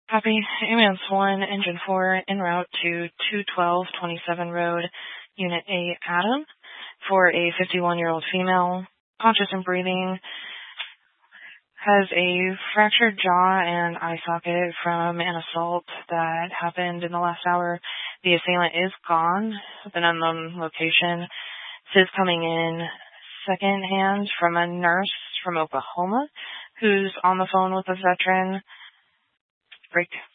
Copy. Ambulance 1, Engine 4, en route to 21227 Road, Unit A, Adam, for a 51-year-old female, conscious and breathing, has a fractured jaw and eye socket from an assault that happened in the last hour. The assailant is gone at an unknown location. This is coming in secondhand from a nurse from Oklahoma who's on the phone with a veteran. Break.